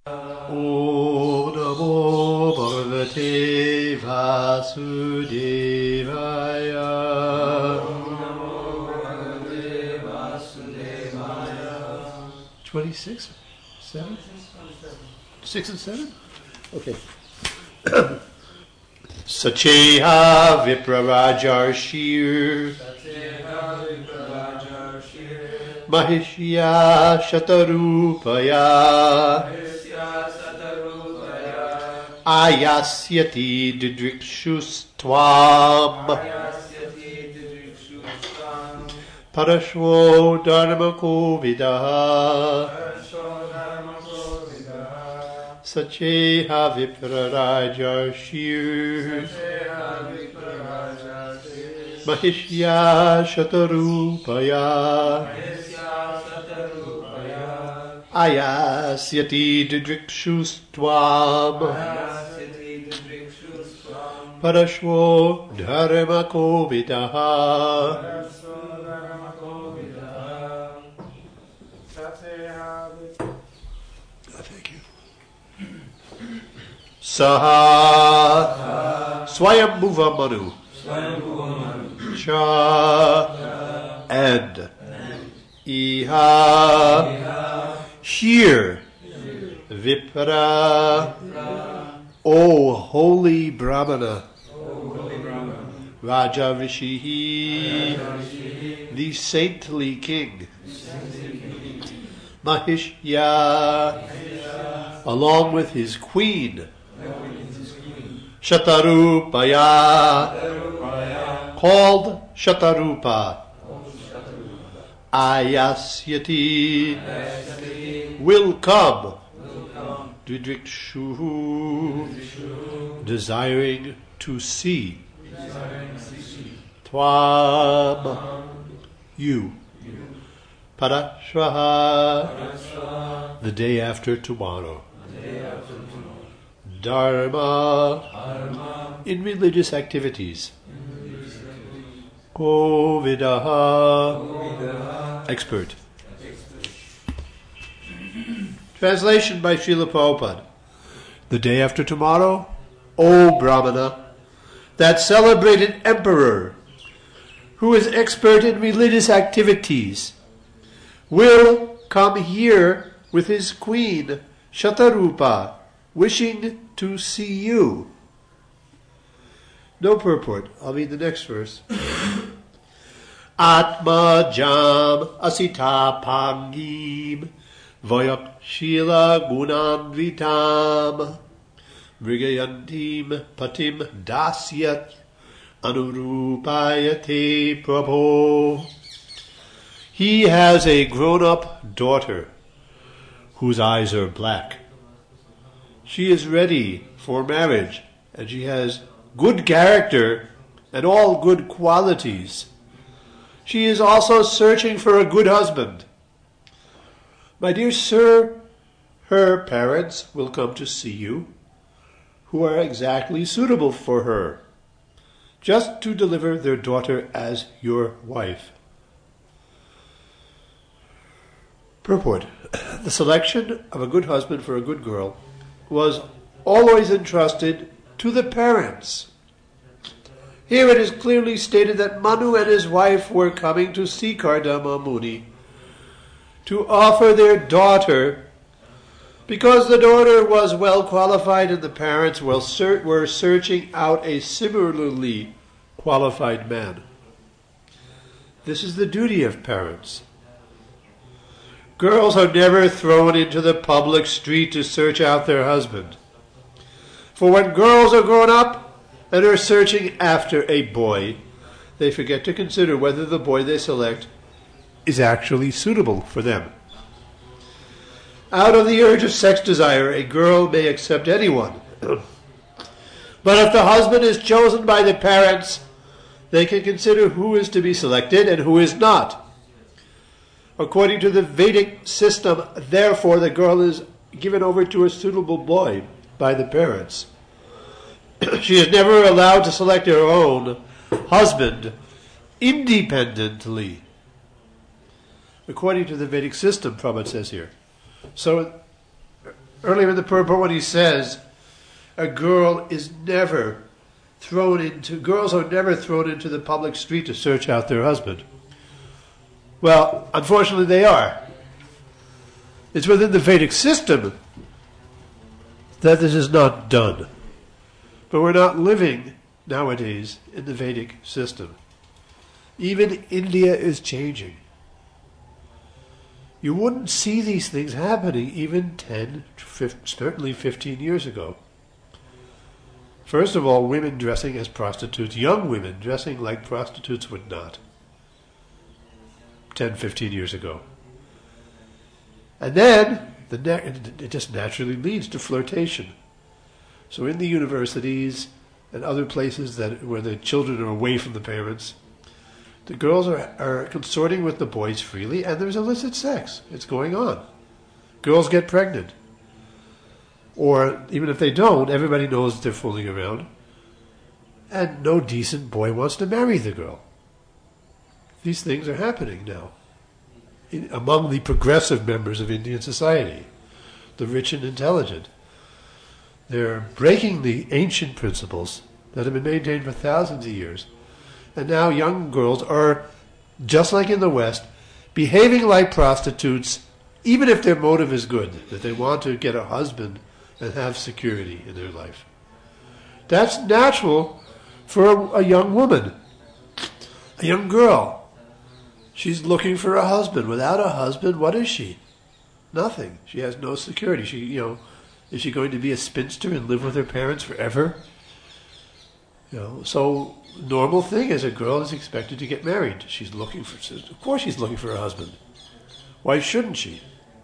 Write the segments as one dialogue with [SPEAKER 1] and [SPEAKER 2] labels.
[SPEAKER 1] Om Namo Bhagavate Vasudevaya. Om Namo Bhagavate Vasudevaya. 26? 7? 6 and 7? Okay. Sacheha Viprarajarshir Mahishya Shatarupaya Ayasyati Didrikshustvam Parashvo Dharmakovidaha Sacheha Viprarajarshir Mahishya Shatarupaya Ayasyati Didrikshustvam Parashvo Dharmakovidaha. Thank you. Saha Swayambhuva Manu Cha and Iha here Vipra O holy Brahmana Raja Rishihi the saintly king Mahishya along with his queen Shatarupaya called Shatarupa Ayasyati will come Didrikshu desiring to see Tvam you Parashvaha the day after tomorrow Dharma in religious activities Kovidaha expert. Translation by Srila Prabhupada. The day after tomorrow, O Brahmana, that celebrated emperor who is expert in religious activities will come here with his queen Shatarupa wishing to see you. No purport. I'll read the next verse. Atma jam asita pangim Vayak Shila Gunanvitam Vrigayantim Patim Dasyat Anurupayate Prabho. He has a grown-up daughter whose eyes are black. She is ready for marriage and she has good character and all good qualities. She is also searching for a good husband. My dear sir, her parents will come to see you, who are exactly suitable for her, just to deliver their daughter as your wife. Purport. The selection of a good husband for a good girl was always entrusted to the parents. Here it is clearly stated that Manu and his wife were coming to see Kardama Muni to offer their daughter because the daughter was well qualified and the parents were searching out a similarly qualified man. This is the duty of parents. Girls are never thrown into the public street to search out their husband. For when girls are grown up and are searching after a boy, they forget to consider whether the boy they select is actually suitable for them. Out of the urge of sex desire, a girl may accept anyone. But if the husband is chosen by the parents, they can consider who is to be selected and who is not. According to the Vedic system, therefore, the girl is given over to a suitable boy by the parents. She is never allowed to select her own husband independently. According to the Vedic system, Prabhupada says here. So, earlier in the purport when he says, girls are never thrown into the public street to search out their husband. Well, unfortunately they are. It's within the Vedic system that this is not done. But we're not living nowadays in the Vedic system. Even India is changing. You wouldn't see these things happening even 10, certainly 15 years ago. First of all, women dressing as prostitutes, young women dressing like prostitutes would not 10, 15 years ago. And then it just naturally leads to flirtation. So in the universities and other places where the children are away from the parents, the girls are consorting with the boys freely, and there's illicit sex. It's going on. Girls get pregnant. Or even if they don't, everybody knows they're fooling around. And no decent boy wants to marry the girl. These things are happening now among the progressive members of Indian society, the rich and intelligent. They're breaking the ancient principles that have been maintained for thousands of years. And now young girls are, just like in the West, behaving like prostitutes, even if their motive is good, that they want to get a husband and have security in their life. That's natural for a young woman, a young girl. She's looking for a husband. Without a husband, what is she? Nothing. She has no security. Is she going to be a spinster and live with her parents forever? So normal thing is a girl is expected to get married. Of course she's looking for a husband. Why shouldn't she?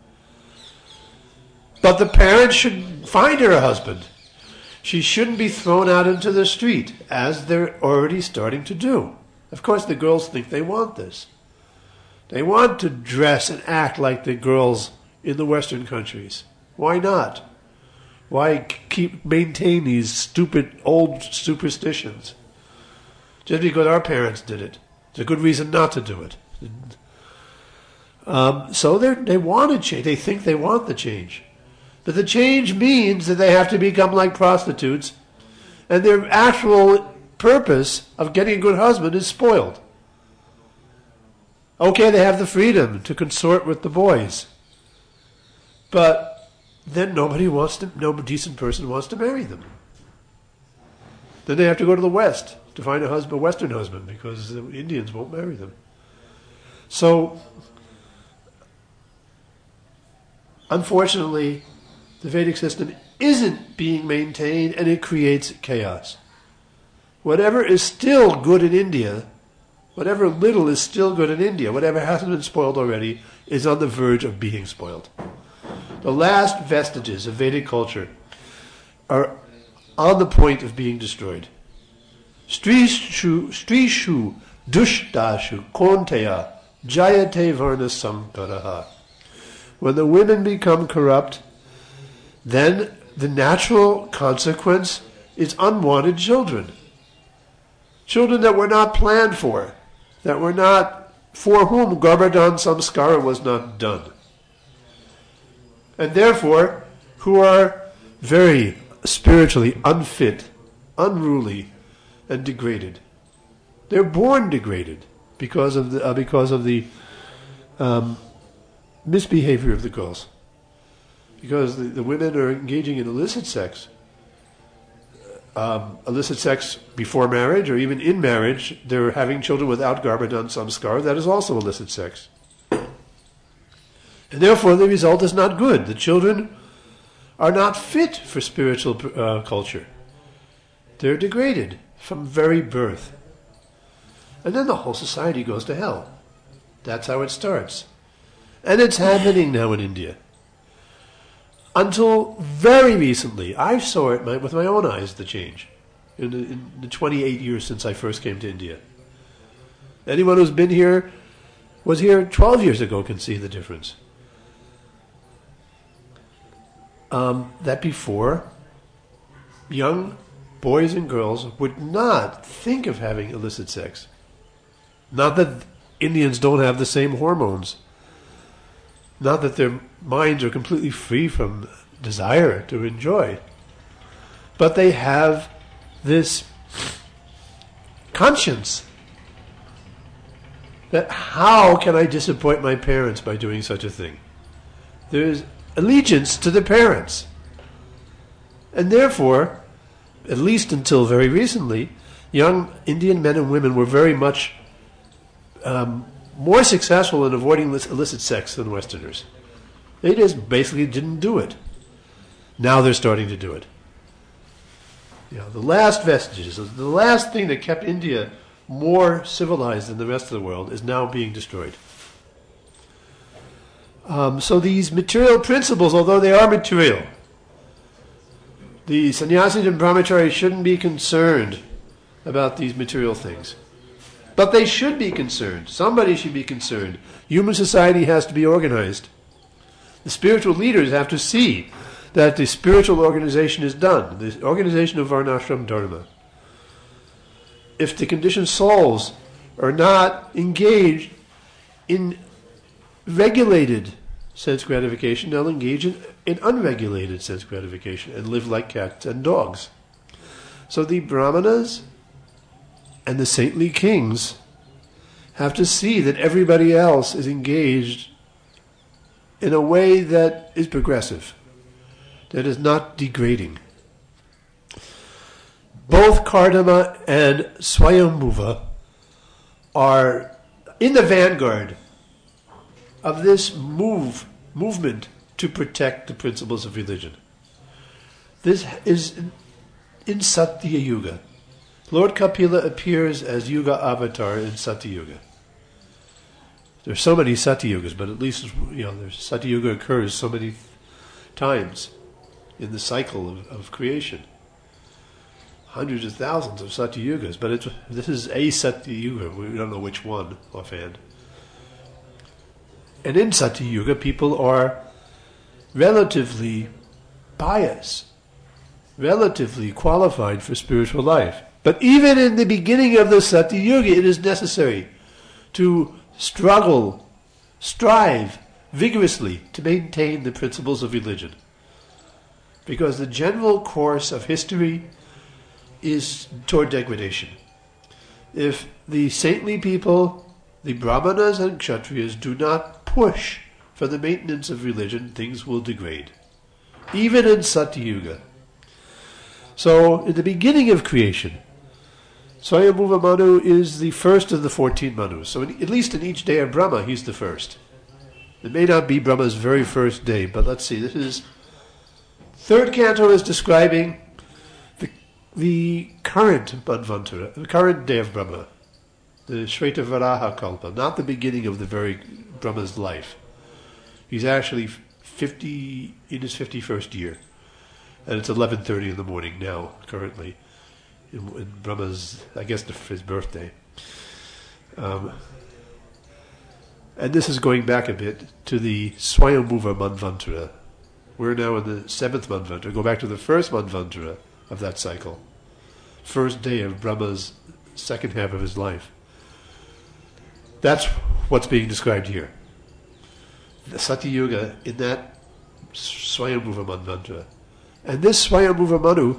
[SPEAKER 1] But the parents should find her a husband. She shouldn't be thrown out into the street, as they're already starting to do. Of course, the girls think they want this. They want to dress and act like the girls in the Western countries. Why not? Why maintain these stupid old superstitions? Just because our parents did it. It's a good reason not to do it. So they want to change. They think they want the change. But the change means that they have to become like prostitutes, and their actual purpose of getting a good husband is spoiled. Okay, they have the freedom to consort with the boys, but then no decent person wants to marry them. Then they have to go to the West to find a Western husband, because the Indians won't marry them. So, unfortunately, the Vedic system isn't being maintained, and it creates chaos. Whatever is still good in India, whatever little is still good in India, whatever hasn't been spoiled already, is on the verge of being spoiled. The last vestiges of Vedic culture are on the point of being destroyed. Strishu dushdashu konteya jayate varna sankaraha. When the women become corrupt, then the natural consequence is unwanted children. Children that were not planned for, for whom Garbhadan Samskara was not done. And therefore, who are very spiritually unfit, unruly, and degraded. They're born degraded because of the misbehavior of the girls. Because the women are engaging in illicit sex. Illicit sex before marriage, or even in marriage, they're having children without Garbhadan Samskar. That is also illicit sex. And therefore the result is not good. The children are not fit for spiritual culture. They're degraded from very birth. And then the whole society goes to hell. That's how it starts. And it's happening now in India. Until very recently, I saw it with my own eyes, the change, in the 28 years since I first came to India. Anyone who's been here, was here 12 years ago, can see the difference. That before, young boys and girls would not think of having illicit sex. Not that Indians don't have the same hormones. Not that their minds are completely free from desire to enjoy. But they have this conscience that how can I disappoint my parents by doing such a thing? There's allegiance to the parents. And therefore, at least until very recently, young Indian men and women were very much more successful in avoiding illicit sex than Westerners. They just basically didn't do it. Now they're starting to do it. The last vestiges, the last thing that kept India more civilized than the rest of the world is now being destroyed. So these material principles, although they are material, the sannyasis and brahmacharis shouldn't be concerned about these material things. But they should be concerned. Somebody should be concerned. Human society has to be organized. The spiritual leaders have to see that the spiritual organization is done, the organization of Varnashram Dharma. If the conditioned souls are not engaged in regulated sense gratification, they'll engage in unregulated sense gratification and live like cats and dogs. So the brahmanas and the saintly kings have to see that everybody else is engaged in a way that is progressive, that is not degrading. Both Kardama and Swayambhuva are in the vanguard of this movement to protect the principles of religion. This is in Satya Yuga. Lord Kapila appears as Yuga Avatar in Satya Yuga. There's so many Satya Yugas, but at least Satya Yuga occurs so many times in the cycle of creation. Hundreds of thousands of Satya Yugas, but this is a Satya Yuga. We don't know which one offhand. And in Satya Yuga, people are relatively pious, relatively qualified for spiritual life. But even in the beginning of the Satya Yuga, it is necessary to strive vigorously to maintain the principles of religion. Because the general course of history is toward degradation. If the saintly people, the brahmanas and kshatriyas, do not push for the maintenance of religion, things will degrade. Even in Satya Yuga. So, in the beginning of creation, Swayambhuva Manu is the first of the 14 Manus. So at least in each day of Brahma, he's the first. It may not be Brahma's very first day, but let's see. This is third canto is describing the current Manvantara, the current day of Brahma, the Shveta Varaha Kalpa, not the beginning of the very Brahma's life. He's actually in his 51st year, and it's 11:30 in the morning now, currently. In Brahma's, I guess, his birthday. And this is going back a bit to the Swayambhuva Manvantara. We're now in the 7th Manvantara. Go back to the first Manvantara of that cycle. First day of Brahma's second half of his life. That's what's being described here. The Satya Yuga in that Swayambhuva Manvantara. And this Swayambhuva Manu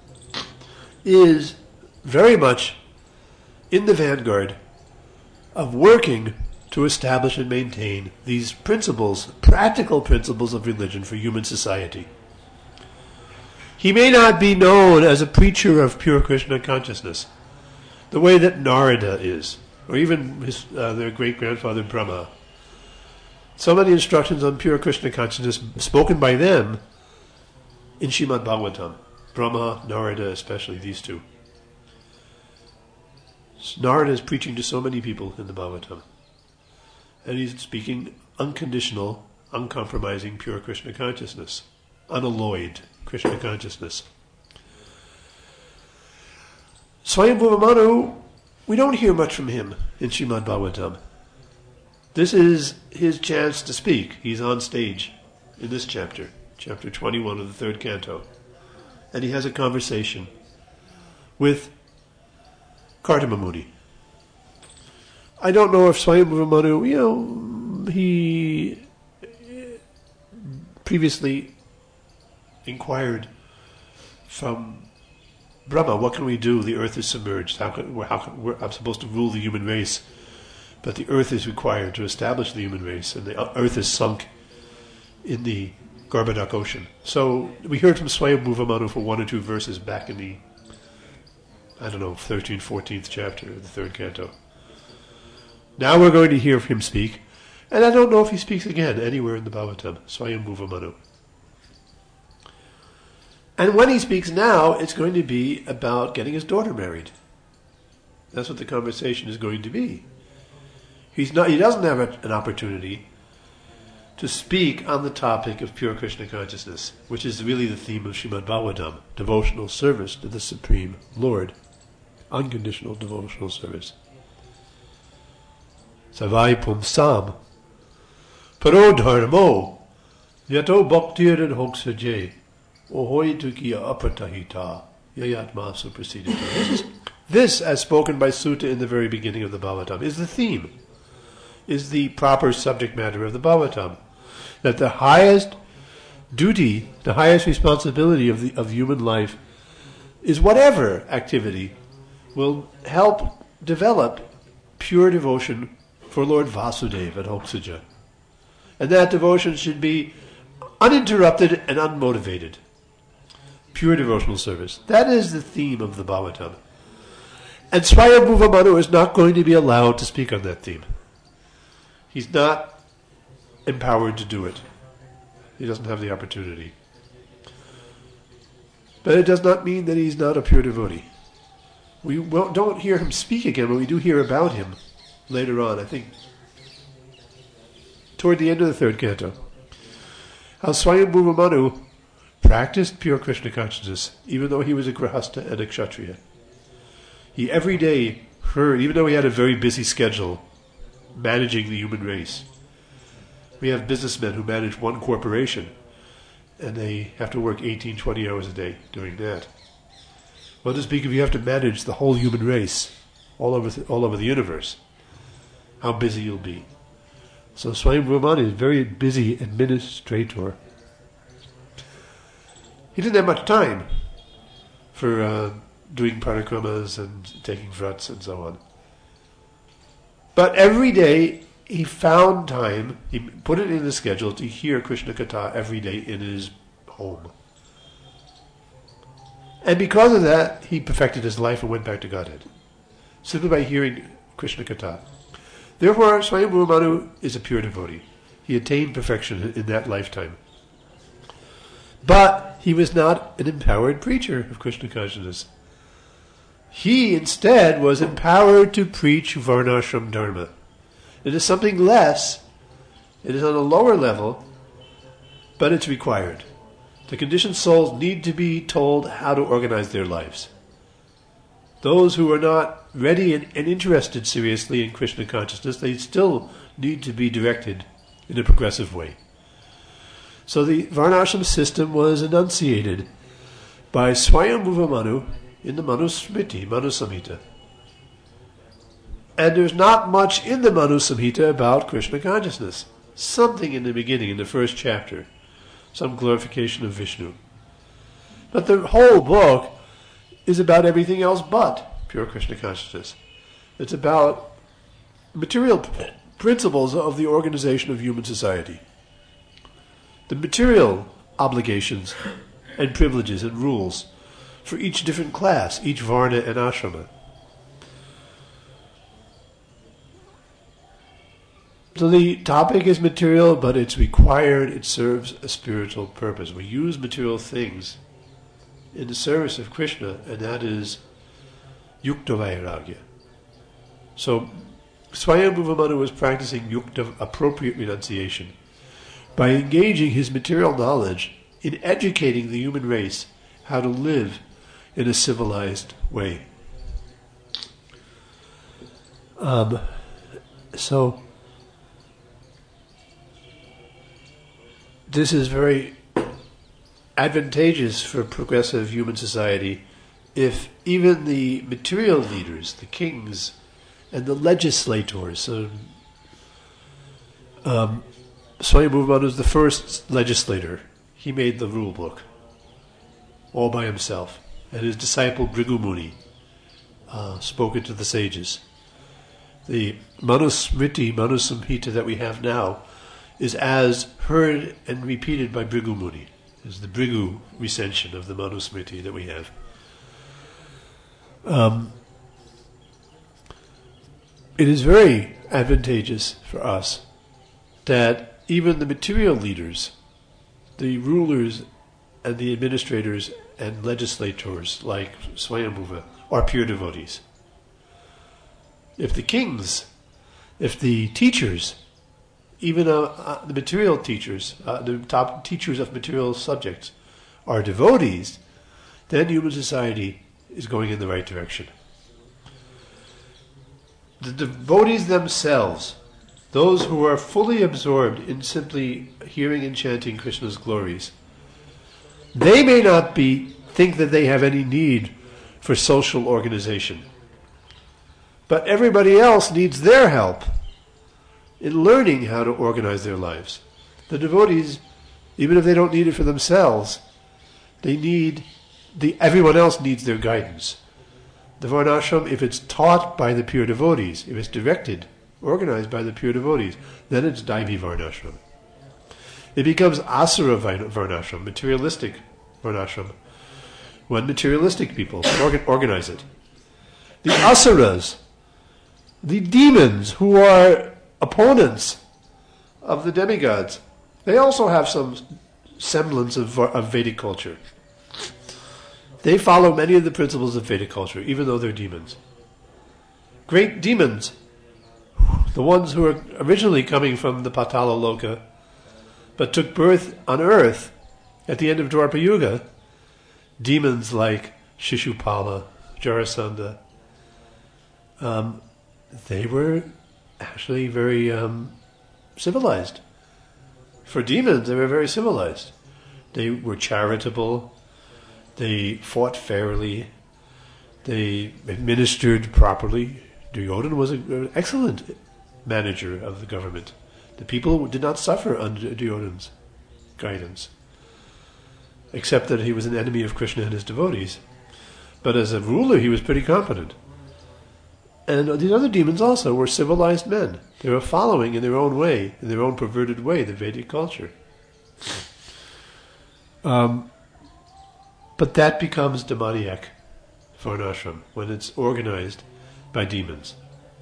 [SPEAKER 1] is very much in the vanguard of working to establish and maintain these principles, practical principles of religion for human society. He may not be known as a preacher of pure Krishna consciousness, the way that Narada is, or even their great-grandfather Brahma. So many instructions on pure Krishna consciousness spoken by them in Srimad Bhagavatam. Brahma, Narada, especially these two. Narada is preaching to so many people in the Bhagavatam. And he's speaking unconditional, uncompromising, pure Krishna consciousness. Unalloyed Krishna consciousness. Swayambhuva Manu, we don't hear much from him in Srimad Bhagavatam. This is his chance to speak. He's on stage in this chapter, chapter 21 of the third canto. And he has a conversation with Kardama Muni. I don't know if Swayambhuva Manu, he previously inquired from Brahma, what can we do? The earth is submerged. I'm supposed to rule the human race, but the earth is required to establish the human race, and the earth is sunk in the Garbhodak ocean. So we heard from Swayambhuva Manu for 1 or 2 verses back in the, 13th, 14th chapter of the 3rd canto. Now we're going to hear him speak, and I don't know if he speaks again anywhere in the Bhagavatam, Swayambhuva Manu. And when he speaks now, it's going to be about getting his daughter married. That's what the conversation is going to be. He doesn't have an opportunity to speak on the topic of pure Krishna consciousness, which is really the theme of Srimad Bhagavatam, devotional service to the Supreme Lord, unconditional devotional service. Savai pumsam paro dharmo yato bhaktir hoksaje ohoi tukiya apatahita yayatma suprasidita. This, as spoken by Sutta in the very beginning of the Bhagavatam, is the theme, is the proper subject matter of the Bhagavatam. That the highest duty, the highest responsibility of human life is whatever activity will help develop pure devotion for Lord Vasudeva at Hoksaja. And that devotion should be uninterrupted and unmotivated. Pure devotional service. That is the theme of the Bhagavatam. And Swayambhuva Manu is not going to be allowed to speak on that theme. He's not empowered to do it. He doesn't have the opportunity. But it does not mean that he's not a pure devotee. We don't hear him speak again, but we do hear about him later on, I think, toward the end of the 3rd canto. How Swayambhuva Manu practiced pure Krishna consciousness, even though he was a grihasta and a kshatriya. He every day heard, even though he had a very busy schedule, managing the human race. We have businessmen who manage one corporation, and they have to work 18, 20 hours a day doing that. What to speak if you have to manage the whole human race all over the universe? How busy you'll be. So Swayambhuva Manu is a very busy administrator. He didn't have much time for doing parikramas and taking vrats and so on. But every day he found time, he put it in his schedule to hear Krishna Katha every day in his home. And because of that, he perfected his life and went back to Godhead, simply by hearing Krishna Katha. Therefore, Swayambhuva Manu is a pure devotee. He attained perfection in that lifetime. But he was not an empowered preacher of Krishna consciousness. He instead was empowered to preach Varnashram Dharma. It is something less, it is on a lower level, but it's required. The conditioned souls need to be told how to organize their lives. Those who are not ready and interested seriously in Krishna consciousness, they still need to be directed in a progressive way. So the Varnashram system was enunciated by Swayambhuva Manu in the Manusmriti, Manu Samhita. And there's not much in the Manu Samhita about Krishna consciousness. Something in the beginning, in the first chapter, some glorification of Vishnu. But the whole book is about everything else but pure Krishna consciousness. It's about material principles of the organization of human society. The material obligations and privileges and rules for each different class, each varna and ashrama. So the topic is material, but it's required, it serves a spiritual purpose. We use material things in the service of Krishna, and that is yukta vairagya. So Swayambhuva Manu was practicing yukta, appropriate renunciation, by engaging his material knowledge in educating the human race how to live in a civilized way. So this is very advantageous for progressive human society if even the material leaders, the kings and the legislators, Swayambhuva Manu was the first legislator. He made the rule book. all by himself. And his disciple Bhrigu Muni spoke it to the sages. The Manusmriti, Manusamhita that we have now is as heard and repeated by Bhrigu Muni. Is the Bhrigu recension of the Manusmriti that we have. It is very advantageous for us that even the material leaders, the rulers and the administrators and legislators like Swayambhuva are pure devotees. If the kings, if the teachers, even the material teachers, the top teachers of material subjects are devotees, then human society is going in the right direction. The devotees themselves, those who are fully absorbed in simply hearing and chanting Krishna's glories, they may not think that they have any need for social organization. But everybody else needs their help in learning how to organize their lives. The devotees, even if they don't need it for themselves, everyone else needs their guidance. The Varnashram, if it's taught by the pure devotees, if it's directed, organized by the pure devotees, then it's Daivi Varnashram. It becomes Asura Varnashram, materialistic Varnashram, when materialistic people organize it. The Asuras, the demons who are opponents of the demigods, they also have some semblance of Vedic culture. They follow many of the principles of Vedic culture, even though they're demons. Great demons, the ones who are originally coming from the Patala Loka, but took birth on earth at the end of Dwapara Yuga, demons like Shishupala, Jarasandha, they were actually very civilized. For demons, they were very civilized. They were charitable. They fought fairly. They administered properly. Duryodhana was an excellent manager of the government. The people did not suffer under Duryodhana's guidance, except that he was an enemy of Krishna and his devotees. But as a ruler, he was pretty competent. And these other demons also were civilized men. They were following in their own way, in their own perverted way, the Vedic culture. But that becomes demoniac Varnashram when it's organized by demons.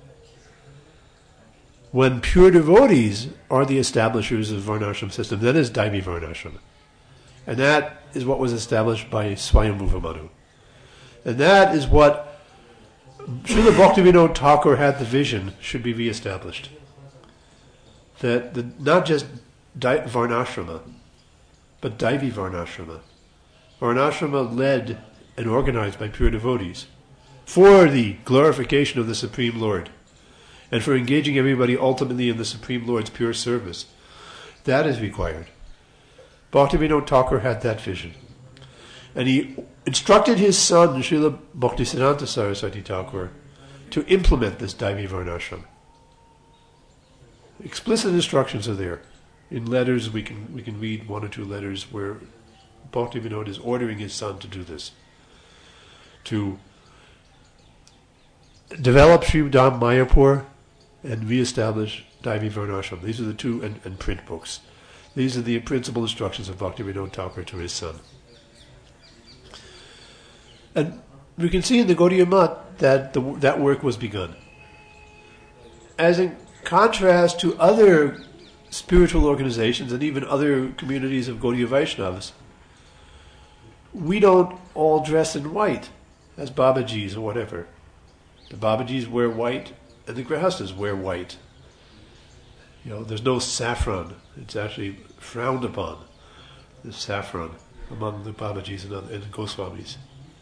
[SPEAKER 1] When pure devotees are the establishers of Varnashram system, that is Daivi Varnashram. And that is what was established by Swayambhuva Manu. And that is what Srila Bhaktivinoda Thakur had the vision should be re-established. That not just Varnashrama, but Daivi Varnashrama. Varnashrama led and organized by pure devotees for the glorification of the Supreme Lord and for engaging everybody ultimately in the Supreme Lord's pure service. That is required. Bhaktivinoda Thakur had that vision. And he instructed his son, Srila Bhaktisiddhanta Saraswati Thakur, to implement this Daivi Varnashram. Explicit instructions are there. In letters, we can read one or two letters where Bhaktivinoda is ordering his son to do this. To develop Sri Dham Mayapur and re-establish Daivi Varnashram. These are the two, and print books. These are the principal instructions of Bhaktivinoda Thakur to his son. And we can see in the Gaudiya Math that that work was begun. As in contrast to other spiritual organizations and even other communities of Gaudiya Vaishnavas, we don't all dress in white as Babajis or whatever. The Babajis wear white and the Grihastas wear white. There's no saffron. It's actually frowned upon, the saffron, among the Babajis and Goswamis.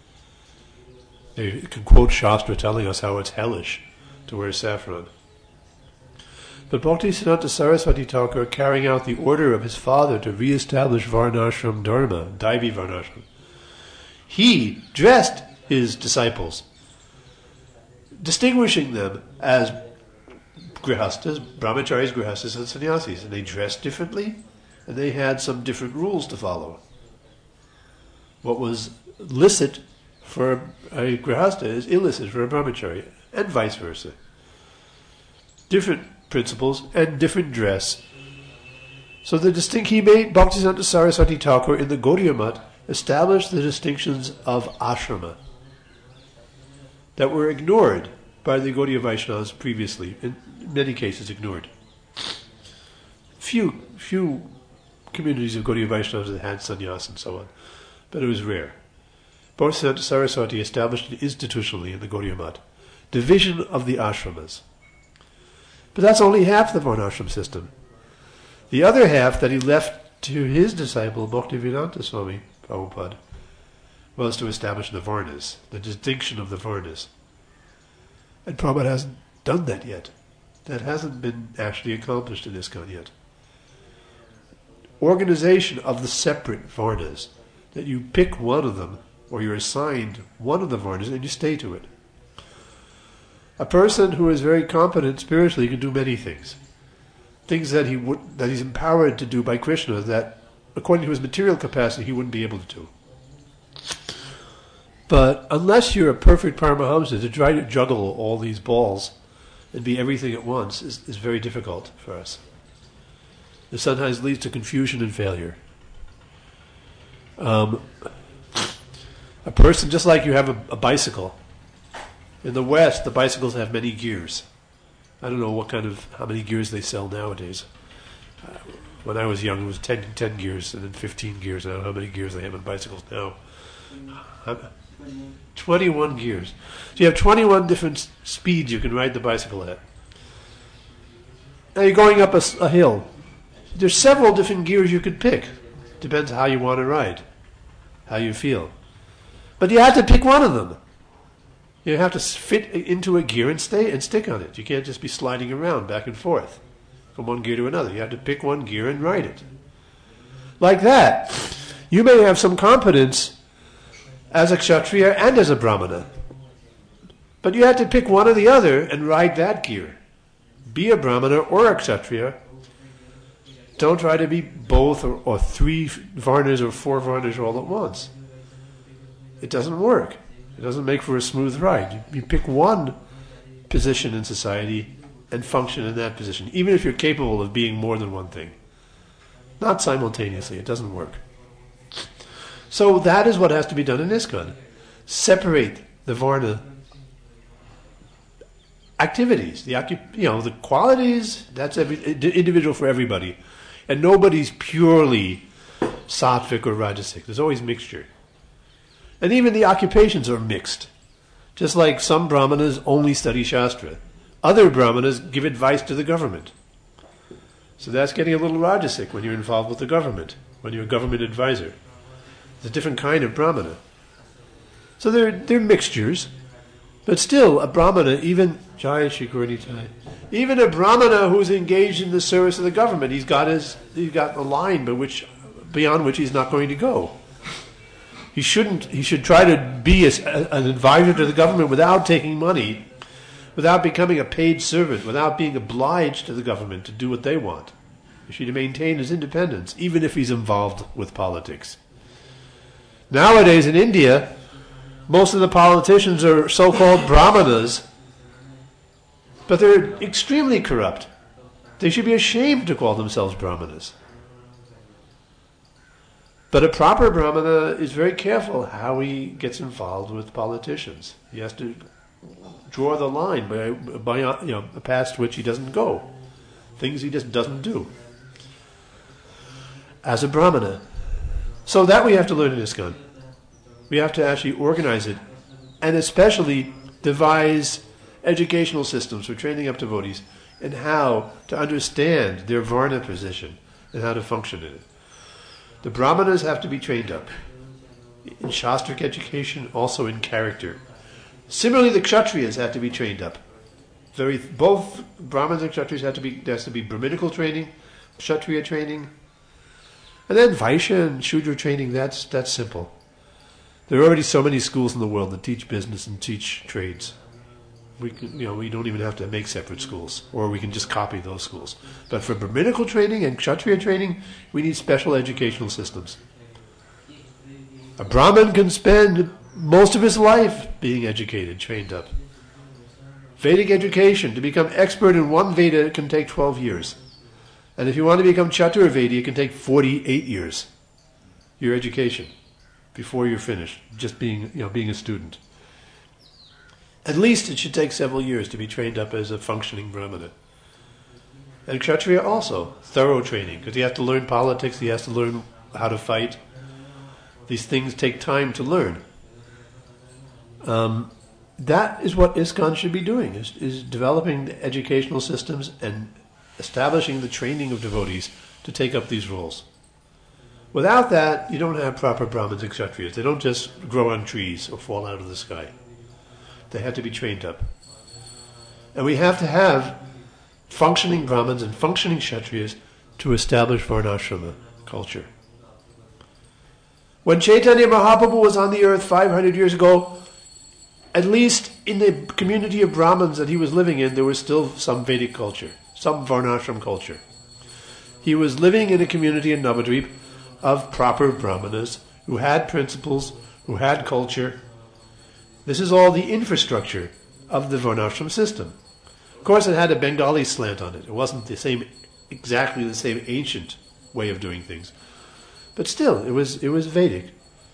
[SPEAKER 1] They can quote Shastra telling us how it's hellish to wear saffron. But Bhaktisiddhanta Saraswati Thakur, carrying out the order of his father to re-establish Varnashram Dharma, Daivi Varnashram, he dressed his disciples, distinguishing them as Grihastas, Brahmacharis, Grihastas, and Sannyasis. And they dressed differently, and they had some different rules to follow. What was licit for a grihasta is illicit for a brahmachari, and vice versa. Different principles and different dress. So the he made, Bhaktisiddhanta Saraswati Thakur in the Gaudiya Math established the distinctions of ashrama that were ignored by the Gaudiya Vaishnavas previously, in many cases ignored. Few communities of Gaudiya Vaishnavas that had sannyas and so on, but it was rare. Bhaktisiddhanta Saraswati established it institutionally in the Gaudiya Math, division of the ashramas. But that's only half the Varnashram system. The other half that he left to his disciple, Bhaktivedanta Swami Prabhupada, was to establish the Varnas, the distinction of the Varnas. And Prabhupada hasn't done that yet. That hasn't been actually accomplished in ISKCON yet. Organization of the separate Varnas, that you pick one of them, or you're assigned one of the Varnas and you stay to it. A person who is very competent spiritually can do many things. Things that he's empowered to do by Krishna that, according to his material capacity, he wouldn't be able to do. But unless you're a perfect Paramahamsa, to try to juggle all these balls and be everything at once is very difficult for us. It sometimes leads to confusion and failure. A person, just like you have a bicycle. In the West, the bicycles have many gears. I don't know how many gears they sell nowadays. When I was young, it was 10 gears and then 15 gears. I don't know how many gears they have in bicycles now. 21 gears. So you have 21 different speeds you can ride the bicycle at. Now you're going up a hill. There's several different gears you could pick. Depends how you want to ride, how you feel. But you have to pick one of them. You have to fit into a gear and stick on it. You can't just be sliding around back and forth from one gear to another. You have to pick one gear and ride it. Like that. You may have some competence as a kshatriya and as a brahmana. But you have to pick one or the other and ride that gear. Be a brahmana or a kshatriya. Don't try to be both or 3 varnas or 4 varnas all at once. It doesn't work. It doesn't make for a smooth ride. You pick one position in society and function in that position, even if you're capable of being more than one thing. Not simultaneously. It doesn't work. So that is what has to be done in ISKCON. Separate the Varna activities, the qualities. That's individual for everybody, and nobody's purely sattvic or rajasic. There's always mixture. And even the occupations are mixed. Just like some brahmanas only study Shastra. Other brahmanas give advice to the government. So that's getting a little rajasic when you're involved with the government, when you're a government advisor. It's a different kind of brahmana. So they're mixtures. But still, a brahmana, even a brahmana who's engaged in the service of the government, he's got a line beyond which he's not going to go. He should try to be an advisor to the government without taking money, without becoming a paid servant, without being obliged to the government to do what they want. He should maintain his independence, even if he's involved with politics. Nowadays in India, most of the politicians are so-called brahmanas, but they're extremely corrupt. They should be ashamed to call themselves brahmanas. But a proper brahmana is very careful how he gets involved with politicians. He has to draw the line by past which he doesn't go. Things he just doesn't do. As a brahmana. So that we have to learn in ISKCON. We have to actually organize it, and especially devise educational systems for training up devotees and how to understand their varna position and how to function in it. The brahmanas have to be trained up in shastric education, also in character. Similarly, the kshatriyas have to be trained up. Both brahmanas and kshatriyas there has to be brahminical training, kshatriya training, and then vaishya and shudra training. That's simple. There are already so many schools in the world that teach business and teach trades. We don't even have to make separate schools, or we can just copy those schools. But for brahminical training and kshatriya training, we need special educational systems. A Brahmin can spend most of his life being educated, trained up. Vedic education, to become expert in one Veda, can take 12 years. And if you want to become Chaturvedi, it can take 48 years. Your education, before you're finished, just being a student. At least it should take several years to be trained up as a functioning Brahmana. And Kshatriya also, thorough training, because he has to learn politics, he has to learn how to fight. These things take time to learn. That is what ISKCON should be doing, is developing the educational systems and establishing the training of devotees to take up these roles. Without that, you don't have proper Brahmins and Kshatriyas. They don't just grow on trees or fall out of the sky. They have to be trained up. And we have to have functioning Brahmins and functioning Kshatriyas to establish Varnashrama culture. When Chaitanya Mahaprabhu was on the earth 500 years ago, at least in the community of Brahmins that he was living in, there was still some Vedic culture, some Varnashram culture. He was living in a community in Navadvip of proper Brahmanas who had principles, who had culture. This is all the infrastructure of the Varnashram system. Of course, it had a Bengali slant on it. It wasn't exactly the same ancient way of doing things. But still, it was Vedic.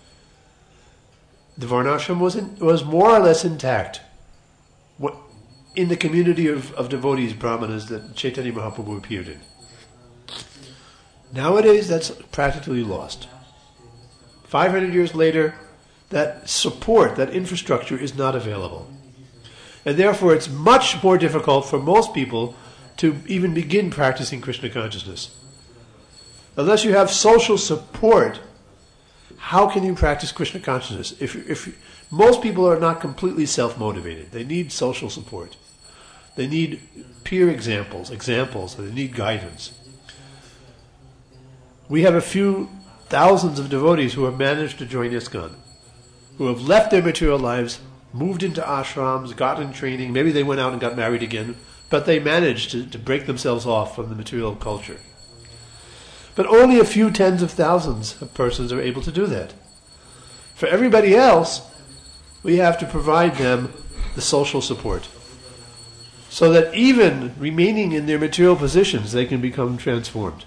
[SPEAKER 1] The Varnashram was more or less intact in the community of devotees, Brahmanas, that Chaitanya Mahaprabhu appeared in. Nowadays, that's practically lost. 500 years later, that support, that infrastructure is not available. And therefore, it's much more difficult for most people to even begin practicing Krishna consciousness. Unless you have social support, how can you practice Krishna consciousness? If most people are not completely self-motivated, they need social support. They need peer examples, they need guidance. We have a few thousands of devotees who have managed to join ISKCON, who have left their material lives, moved into ashrams, gotten training, maybe they went out and got married again, but they managed to break themselves off from the material culture. But only a few tens of thousands of persons are able to do that. For everybody else, we have to provide them the social support, so that even remaining in their material positions, they can become transformed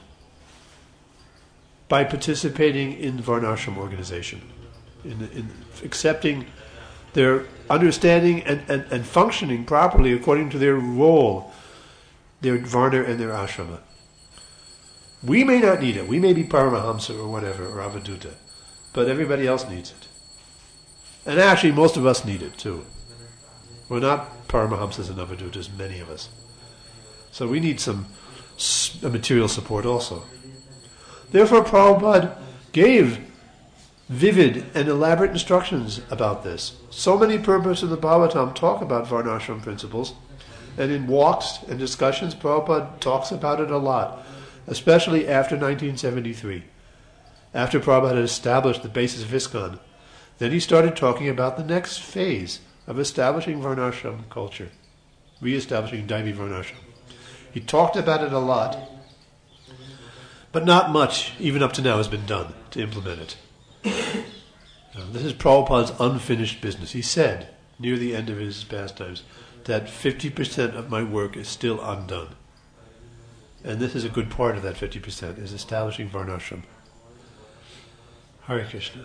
[SPEAKER 1] by participating in the Varnashram organization, in accepting their understanding and functioning properly according to their role, their Varna and their ashrama. We may not need it. We may be Paramahamsa or whatever, or Avaduta, but everybody else needs it. And actually, most of us need it too. We're not Paramahamsas and Avadutas, many of us. So we need some material support also. Therefore, Prabhupada gave vivid and elaborate instructions about this. So many purposes in the Bhagavatam talk about Varnashram principles, and in walks and discussions, Prabhupada talks about it a lot, especially after 1973. After Prabhupada had established the basis of ISKCON, then he started talking about the next phase of establishing Varnashram culture, re-establishing Daivi Varnashram. He talked about it a lot, but not much, even up to now, has been done to implement it. This is Prabhupada's unfinished business. He said, near the end of his pastimes, that 50% of my work is still undone. And this is a good part of that 50%, is establishing Varnashram. Hare Krishna.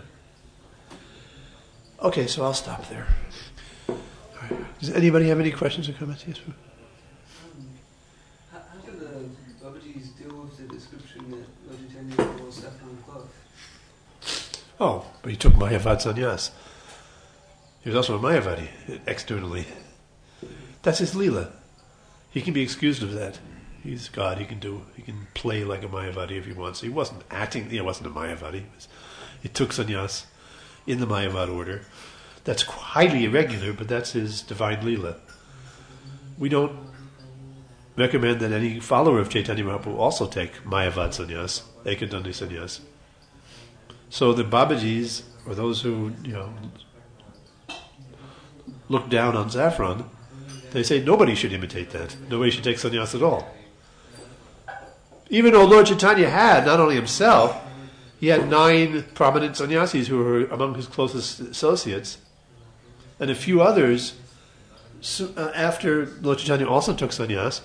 [SPEAKER 1] Okay, so I'll stop there. All right. Does anybody have any questions or comments? Yes, sir.
[SPEAKER 2] How do the Babaji's deal with the description that Lord Chaitanya wore saffron cloth?
[SPEAKER 1] Oh, but he took Mayavad sannyas. He was also a Mayavadi, externally. That's his Leela. He can be excused of that. He's God. He can play like a Mayavadi if he wants. He wasn't acting. He wasn't a Mayavadi. He took sannyas in the Mayavad order. That's highly irregular, but that's his divine Leela. We don't recommend that any follower of Chaitanya Mahaprabhu also take Mayavad sannyas, Ekadandi sannyas. So the Babajis, or those who look down on saffron, they say nobody should imitate that. Nobody should take sannyas at all. Even though Lord Chaitanya had, not only himself, he he had 9 prominent sannyasis who were among his closest associates, and a few others after Lord Chaitanya also took sannyas.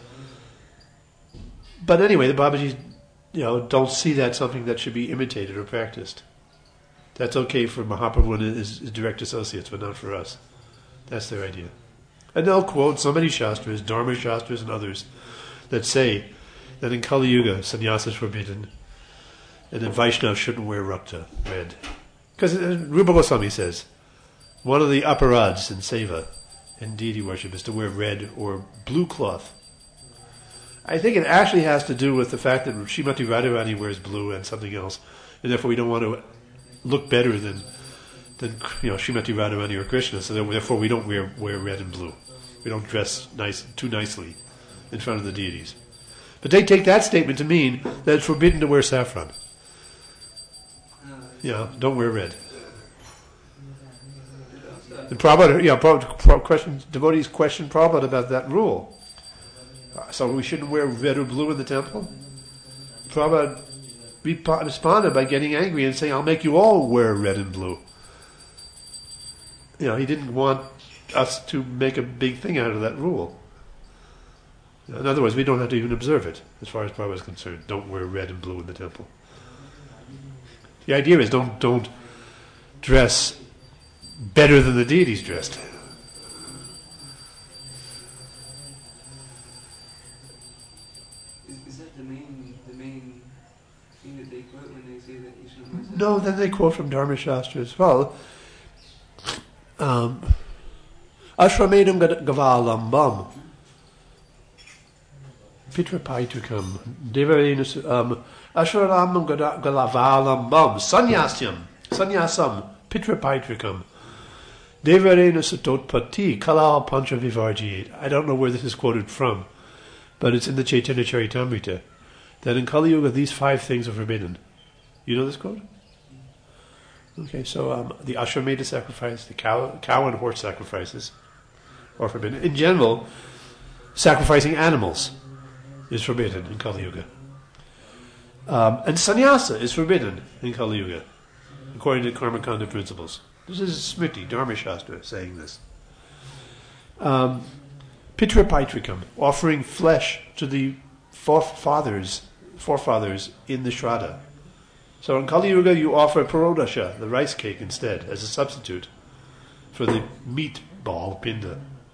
[SPEAKER 1] But anyway, the Babajis, don't see that something that should be imitated or practiced. That's okay for Mahaprabhu and his direct associates, but not for us. That's their idea. And they'll quote so many shastras, Dharma shastras and others, that say that in Kali Yuga, sannyasa is forbidden, and that Vaishnavas shouldn't wear rakta, red. Because Rupa Goswami says, one of the aparads in seva, in deity worship, is to wear red or blue cloth. I think it actually has to do with the fact that Srimati Radharani wears blue and something else, and therefore we don't want to look better than Srimati Radharani or Krishna, so therefore we don't wear red and blue. We don't dress too nicely in front of the deities. But they take that statement to mean that it's forbidden to wear saffron. Don't wear red. And Prabhupada, devotees question Prabhupada about that rule. So we shouldn't wear red or blue in the temple? Prabhupada responded by getting angry and saying, I'll make you all wear red and blue. He didn't want us to make a big thing out of that rule. In other words, we don't have to even observe it, as far as Prabhupada is concerned. Don't wear red and blue in the temple. The idea is don't dress better than the deities dressed.
[SPEAKER 2] Is that the main thing that they quote when they say that you shouldn't wear?
[SPEAKER 1] No, then they quote from Dharma Shastra as well. Ashramedam gavalambam pitrapaitrikam devarenus ashramedam gavalambam sannyasam pitrapaitrikam devarenus atotpati kalal pancha vivarjiyet. I don't know where this is quoted from, but it's in the Chaitanya Charitamrita that in Kali Yuga these 5 things are forbidden. You know this quote? Okay, so the Ashwamedha sacrifice, the cow and horse sacrifices are forbidden. In general, sacrificing animals is forbidden in Kali Yuga. And sannyasa is forbidden in Kali Yuga, according to Karma Kanda principles. This is Smriti, Dharma Shastra, saying this. Pitra Paitrikam, offering flesh to the forefathers in the Shraddha. So in Kali Yuga you offer parodasha, the rice cake, instead, as a substitute for the meat ball, pinda.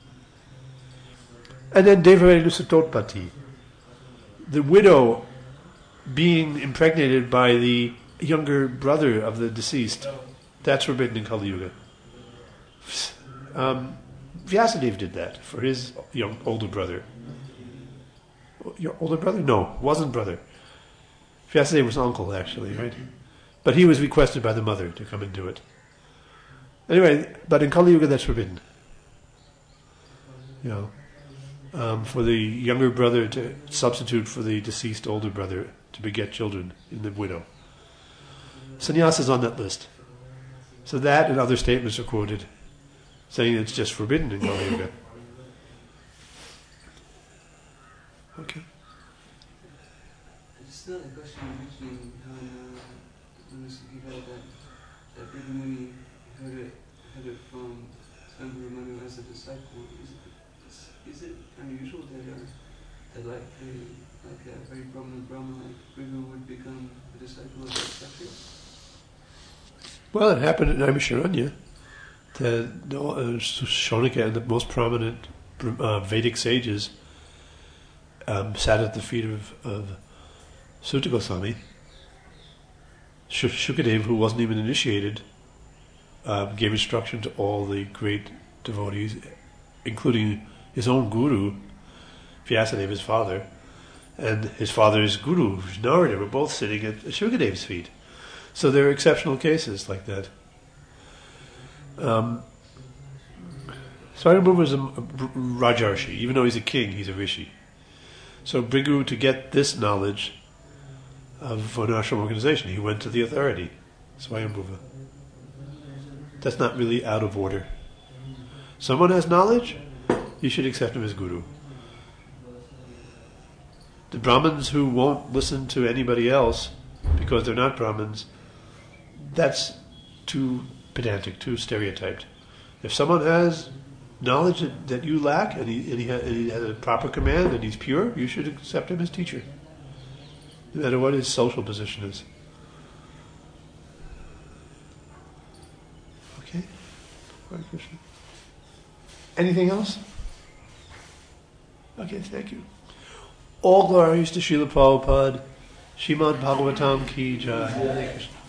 [SPEAKER 1] And then Devarenusatotpati, the widow being impregnated by the younger brother of the deceased. That's forbidden in Kali Yuga. Vyasadeva did that for his older brother. Your older brother? No, wasn't brother. Vyasadeva was uncle, actually, right? But he was requested by the mother to come and do it. Anyway, but in Kali Yuga that's forbidden. For the younger brother to substitute for the deceased older brother to beget children in the widow. Sannyasa is on that list. So that and other statements are quoted saying it's just forbidden in Kali Yuga. Okay.
[SPEAKER 2] It's not a question mentioning how he heard that Brighu Muni heard it from Swambhava Manu as a disciple. Is it unusual that a very prominent Brahma like Brighu would become a disciple of Sakya?
[SPEAKER 1] Well, it happened at Naimisharanya. Shaunika and the most prominent Vedic sages sat at the feet of Sutta Goswami. Shukadeva, who wasn't even initiated, gave instruction to all the great devotees, including his own guru, Vyasadeva, his father, and his father's guru, Narada, were both sitting at Shukadeva's feet. So there are exceptional cases like that. Swayambhuva was a Rajarshi. Even though he's a king, he's a rishi. So Brighu, to get this knowledge of Varnashram organization, he went to the authority, Swayambhuva. That's not really out of order. Someone has knowledge, you should accept him as guru. The Brahmins who won't listen to anybody else because they're not Brahmins that's too pedantic, too stereotyped. If someone has knowledge that you lack, and he has a proper command, and he's pure, you should accept him as teacher, no matter what his social position is. Okay? Hare Krishna. Anything else? Okay, thank you. All glories to Srila Prabhupada. Śrīmad Bhagavatam ki jai. Hare Krishna.